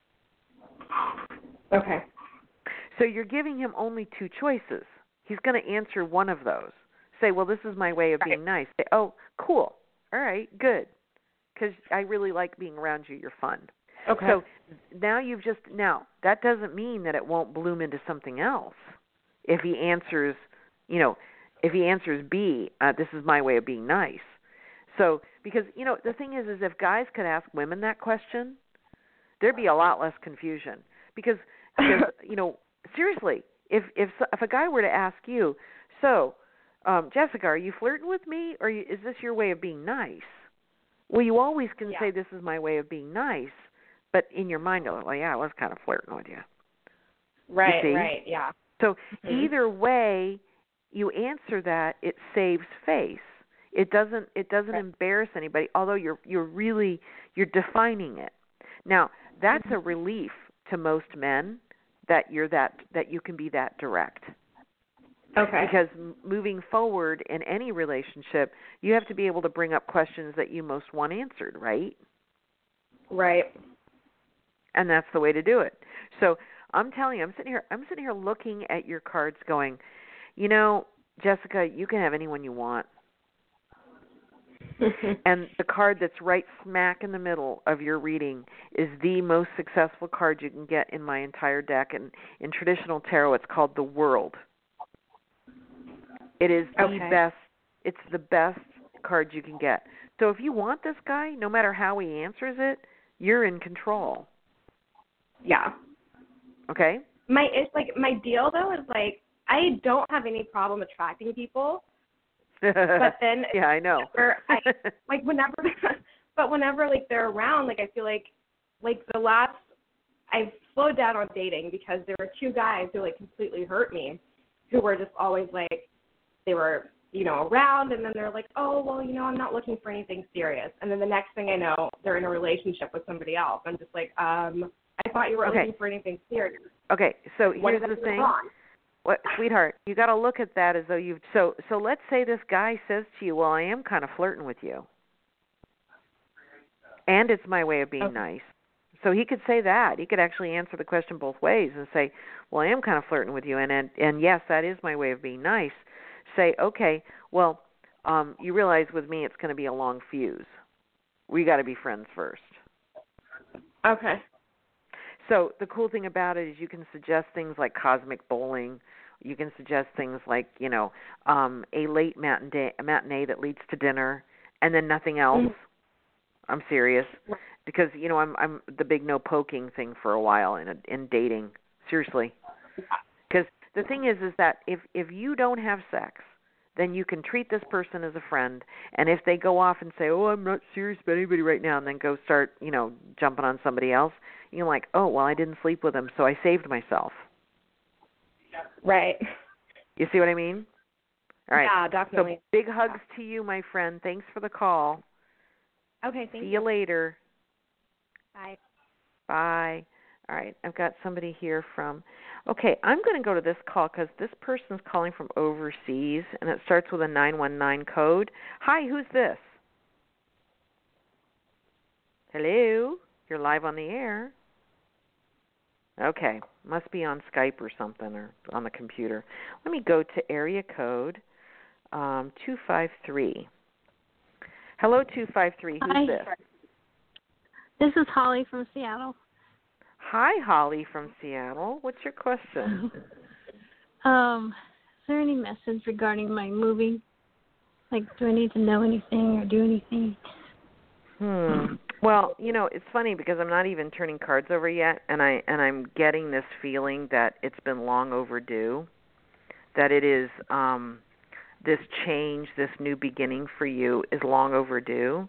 Okay. So you're giving him only two choices. He's going to answer one of those. Say, "Well, this is my way of being nice." Say, "Oh, cool. All right, good. Because I really like being around you. You're fun." Okay. So now that doesn't mean that it won't bloom into something else. If he answers, B, "This is my way of being nice." So, because, the thing is if guys could ask women that question, there'd be a lot less confusion. Because seriously, if a guy were to ask you, "So, Jessica, are you flirting with me, or is this your way of being nice?" Well, you always can say, "This is my way of being nice," but in your mind, you're like, "Well, yeah, I was kind of flirting with you." Right, you see? right, yeah. So either way you answer that, it saves face. It doesn't embarrass anybody, although you're defining it. Now, that's a relief to most men that you can be that direct. Okay. Because moving forward in any relationship, you have to be able to bring up questions that you most want answered, right? Right. And that's the way to do it. So I'm telling you, I'm sitting here looking at your cards going, Jessica, you can have anyone you want. And the card that's right smack in the middle of your reading is the most successful card you can get in my entire deck. And in traditional tarot, it's called the World. It is the best. It's the best card you can get. So if you want this guy, no matter how he answers it, you're in control. Yeah. Okay? My deal though is like I don't have any problem attracting people. But then yeah, I know. Whenever like they're around, like I feel like I've slowed down on dating because there were two guys who like completely hurt me, who were just always like they were around, and then they're like, "Oh well, I'm not looking for anything serious," and then the next thing I know, they're in a relationship with somebody else. I'm just like, I thought you were looking for anything serious. Okay, so here's the thing. What, sweetheart, you got to look at that as though you've so let's say this guy says to you, "Well, I am kind of flirting with you." And it's my way of being nice. So he could say that. He could actually answer the question both ways and say, "Well, I am kind of flirting with you, and yes, that is my way of being nice." Say, "Okay, well, you realize with me it's going to be a long fuse. We got to be friends first." Okay. So the cool thing about it is you can suggest things like cosmic bowling. You can suggest things like, a late matinee that leads to dinner, and then nothing else. I'm serious, because I'm the big no poking thing for a while in dating. Seriously, because the thing is that if you don't have sex, then you can treat this person as a friend, and if they go off and say, "Oh, I'm not serious about anybody right now," and then go start jumping on somebody else, you're like, "Oh, well, I didn't sleep with him, so I saved myself." Right. You see what I mean? All right. Yeah, definitely. So big hugs to you, my friend. Thanks for the call. Okay, thank you. See you later. Bye. Bye. All right, I've got somebody here from... Okay, I'm going to go to this call because this person's calling from overseas, and it starts with a 919 code. Hi, who's this? Hello? You're live on the air. Okay, must be on Skype or something, or on the computer. Let me go to area code 253. Hello, 253. Who's Hi. this? This is Holly from Seattle. Hi, Holly from Seattle. What's your question? Is there any message regarding my moving? Like, do I need to know anything or do anything? Well, it's funny because I'm not even turning cards over yet, and I'm getting this feeling that it's been long overdue. That it is this change, this new beginning for you is long overdue.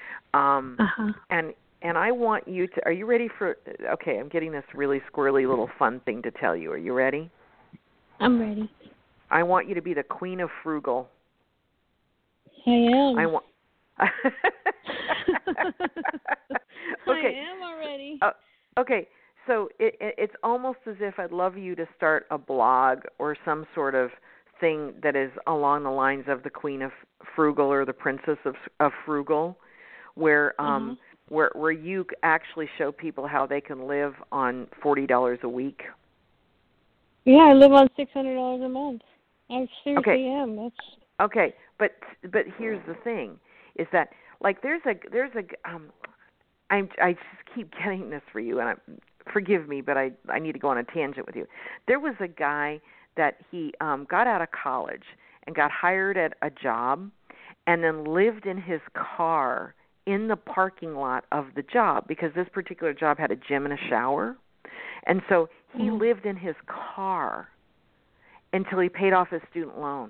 And I want you to, are you ready for, okay, I'm getting this really squirrely little fun thing to tell you. Are you ready? I'm ready. I want you to be the queen of frugal. I am. I want. Okay. I am already. Okay, so it's almost as if I'd love you to start a blog or some sort of thing that is along the lines of the Queen of Frugal or the Princess of Frugal, where where you actually show people how they can live on $40 a week. Yeah, I live on $600 a month. I seriously am. That's okay. But here's the thing, is that like there's a I just keep getting this for you, and forgive me, but I need to go on a tangent with you. There was a guy that he got out of college and got hired at a job, and then lived in his car in the parking lot of the job, because this particular job had a gym and a shower. And so he lived in his car until he paid off his student loan.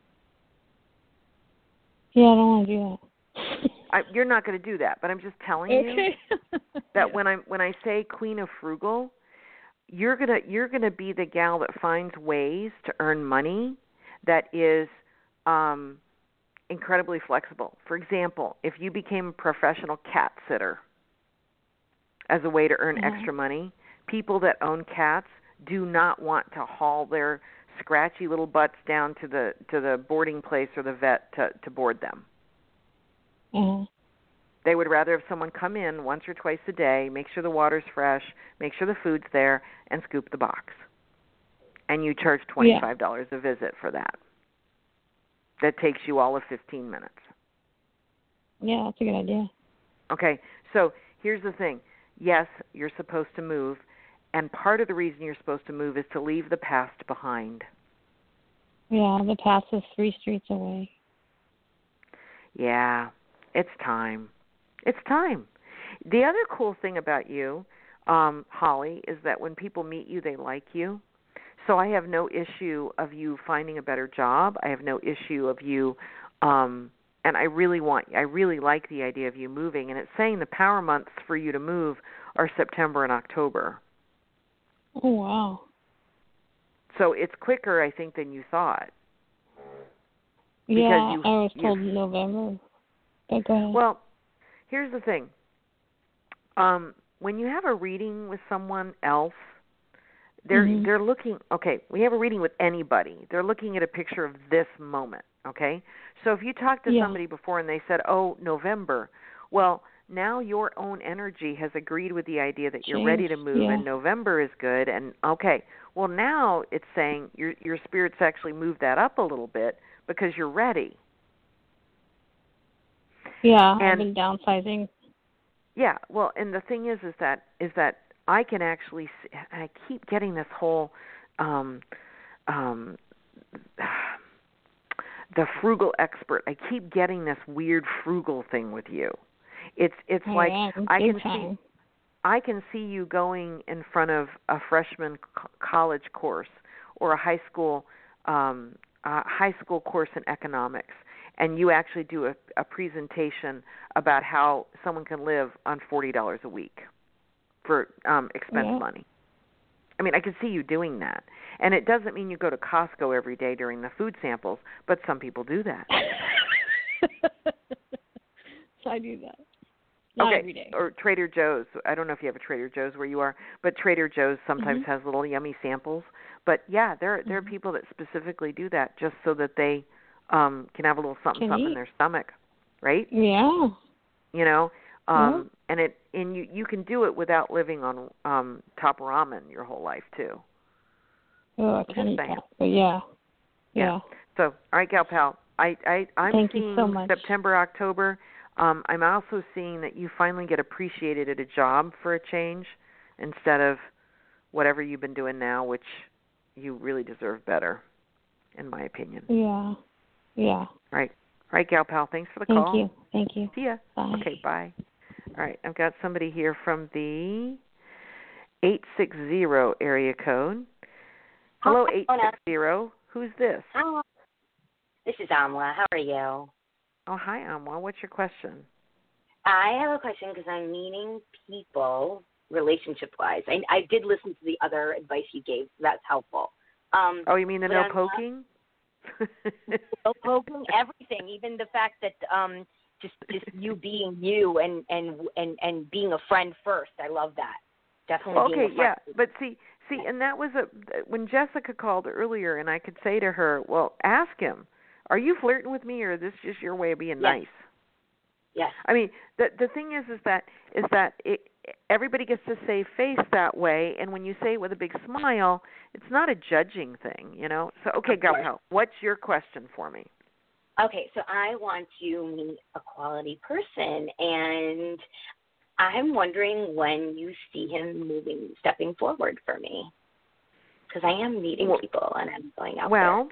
Yeah, I don't want to do that. You're not going to do that, but I'm just telling you that when I say Queen of Frugal, you're gonna be the gal that finds ways to earn money that is incredibly flexible. For example, if you became a professional cat sitter as a way to earn extra money, people that own cats do not want to haul their scratchy little butts down to the boarding place or the vet to board them. They would rather have someone come in once or twice a day, make sure the water's fresh, make sure the food's there, and scoop the box. And you charge $25 a visit for that. That takes you all of 15 minutes. Yeah, that's a good idea. Okay, so here's the thing. Yes, you're supposed to move, and part of the reason you're supposed to move is to leave the past behind. Yeah, the past is 3 streets away. Yeah, it's time. It's time. The other cool thing about you, Holly, is that when people meet you, they like you. So I have no issue of you finding a better job. I have no issue of you, and I really like the idea of you moving. And it's saying the power months for you to move are September and October. Oh, wow. So it's quicker, I think, than you thought. Yeah, I was told November. But go ahead. Well, here's the thing. When you have a reading with someone else, they're looking. Okay, we have a reading with anybody. They're looking at a picture of this moment. Okay, so if you talked to somebody before and they said, "Oh, November," well, now your own energy has agreed with the idea that you're ready to move, and November is good. And okay, well now it's saying your spirit's actually moved that up a little bit because you're ready. Yeah, I've been downsizing. Yeah, well, and the thing is that I can actually see, I keep getting this whole the frugal expert. I keep getting this weird frugal thing with you. It's like I can see you going in front of a freshman college course or a high school course in economics, and you actually do a presentation about how someone can live on $40 a week for expense money. I mean, I can see you doing that. And it doesn't mean you go to Costco every day during the food samples, but some people do that. So I do that. Not every day. Or Trader Joe's. I don't know if you have a Trader Joe's where you are, but Trader Joe's sometimes has little yummy samples. But yeah, there are people that specifically do that just so that they can have a little something in their stomach, right? Yeah. You know, and you can do it without living on top ramen your whole life too. Oh, I can't eat that. But yeah. So, all right, Gal Pal, I'm Thank seeing you so much. September, October. I'm also seeing that you finally get appreciated at a job for a change instead of whatever you've been doing now, which you really deserve better, in my opinion. Yeah. All right, Gal Pal, thanks for the call. Thank you. See ya. Bye. Okay, bye. All right, I've got somebody here from the 860 area code. Hello, 860. Who's this? Hello. This is Amla. How are you? Oh, hi, Amla. What's your question? I have a question because I'm meeting people relationship-wise. I did listen to the other advice you gave, so that's helpful. Oh, you mean the no poking? No poking, everything, even the fact that just you being you and being a friend first. I love that. Definitely being a friend. But see, and that was when Jessica called earlier, and I could say to her, well, ask him, are you flirting with me, or is this just your way of being nice? Yes. I mean, the thing is that everybody gets to save face that way, and when you say it with a big smile, it's not a judging thing, you know. So, okay, Gal, what's your question for me? Okay, so I want to meet a quality person, and I'm wondering when you see him stepping forward for me, because I am meeting people and I'm going out there.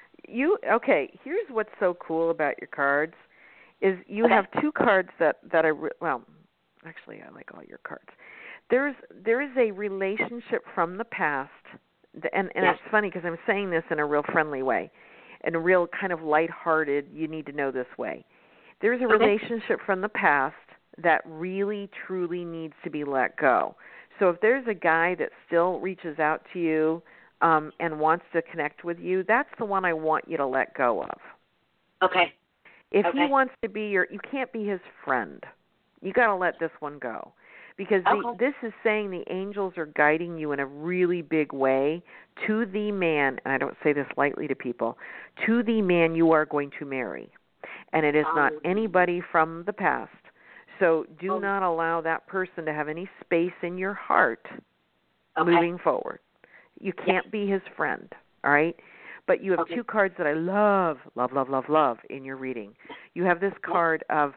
Here's what's so cool about your cards is you have two cards that are, actually I like all your cards. There is a relationship from the past, and it's funny because I'm saying this in a real friendly way, in a real kind of lighthearted, you need to know this way. There's a relationship from the past that really, truly needs to be let go. So if there's a guy that still reaches out to you and wants to connect with you, that's the one I want you to let go of. Okay. If he wants to be you can't be his friend. You got to let this one go. Because this is saying the angels are guiding you in a really big way to the man, and I don't say this lightly to people, to the man you are going to marry. And it is not anybody from the past. So do not allow that person to have any space in your heart moving forward. You can't be his friend, all right? But you have two cards that I love in your reading. You have this card of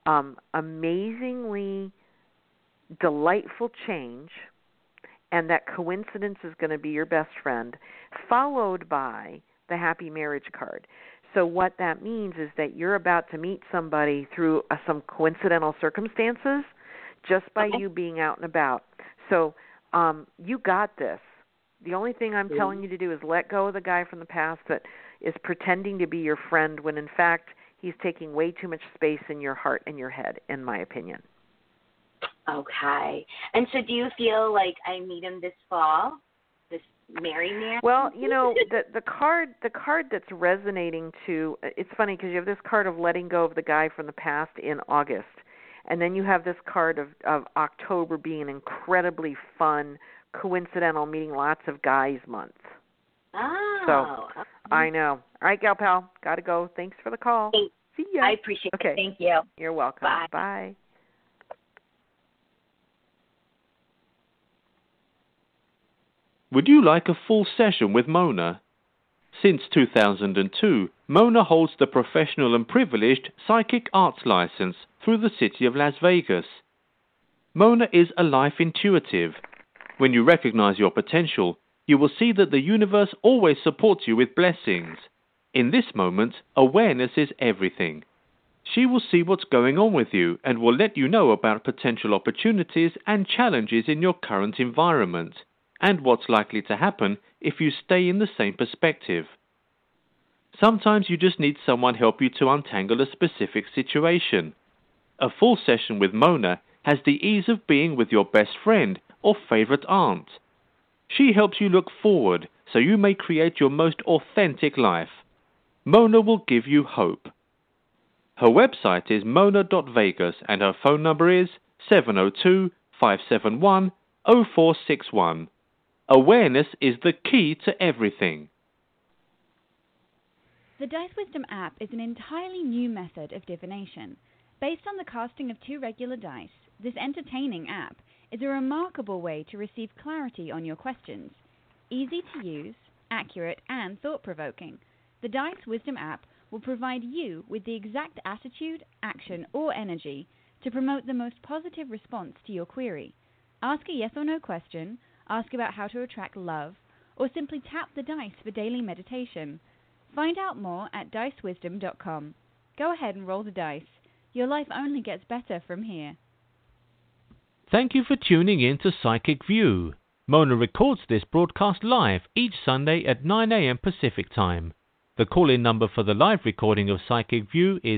amazingly delightful change, and that coincidence is going to be your best friend, followed by the happy marriage card. So what that means is that you're about to meet somebody through some coincidental circumstances just by you being out and about. So you got this. The only thing I'm telling you to do is let go of the guy from the past that is pretending to be your friend when, in fact, he's taking way too much space in your heart and your head, in my opinion. Okay. And so do you feel like I meet him this fall, this marry man? Well, you know, the card that's resonating to, it's funny because you have this card of letting go of the guy from the past in August. And then you have this card of October being an incredibly fun, coincidental, meeting lots of guys month. Oh. So, I know. All right, gal pal, got to go. Thanks for the call. See ya. I appreciate it. Thank you. You're welcome. Bye. Bye. Would you like a full session with Mona? Since 2002, Mona holds the professional and privileged psychic arts license through the city of Las Vegas. Mona is a life intuitive. When you recognize your potential, you will see that the universe always supports you with blessings. In this moment, awareness is everything. She will see what's going on with you and will let you know about potential opportunities and challenges in your current environment, and what's likely to happen if you stay in the same perspective. Sometimes you just need someone help you to untangle a specific situation. A full session with Mona has the ease of being with your best friend or favorite aunt. She helps you look forward so you may create your most authentic life. Mona will give you hope. Her website is mona.vegas and her phone number is 702-571-0461. Awareness is the key to everything. The Dice Wisdom app is an entirely new method of divination. Based on the casting of 2 regular dice, this entertaining app is a remarkable way to receive clarity on your questions. Easy to use, accurate, and thought-provoking, the Dice Wisdom app will provide you with the exact attitude, action, or energy to promote the most positive response to your query. Ask a yes or no question, ask about how to attract love, or simply tap the dice for daily meditation. Find out more at dicewisdom.com. Go ahead and roll the dice. Your life only gets better from here. Thank you for tuning in to Psychic View. Mona records this broadcast live each Sunday at 9 a.m. Pacific Time. The call-in number for the live recording of Psychic View is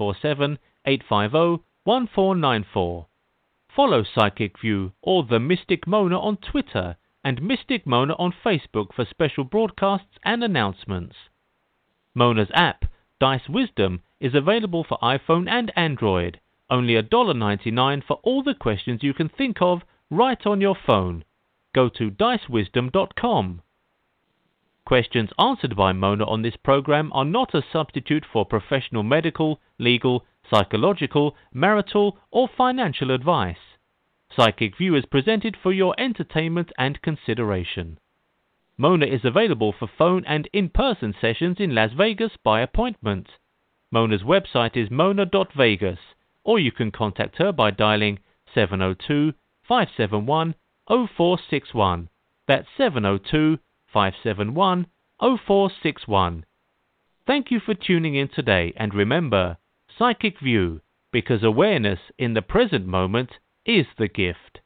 347-850-1494. Follow Psychic View or The Mystic Mona on Twitter and Mystic Mona on Facebook for special broadcasts and announcements. Mona's app, Dice Wisdom, is available for iPhone and Android. Only $1.99 for all the questions you can think of right on your phone. Go to dicewisdom.com. Questions answered by Mona on this program are not a substitute for professional medical, legal, psychological, marital, or financial advice. Psychic View is presented for your entertainment and consideration. Mona is available for phone and in-person sessions in Las Vegas by appointment. Mona's website is mona.vegas, or you can contact her by dialing 702-571-0461. That's 702-571-0461. Thank you for tuning in today, and remember, Psychic View, because awareness in the present moment is the gift.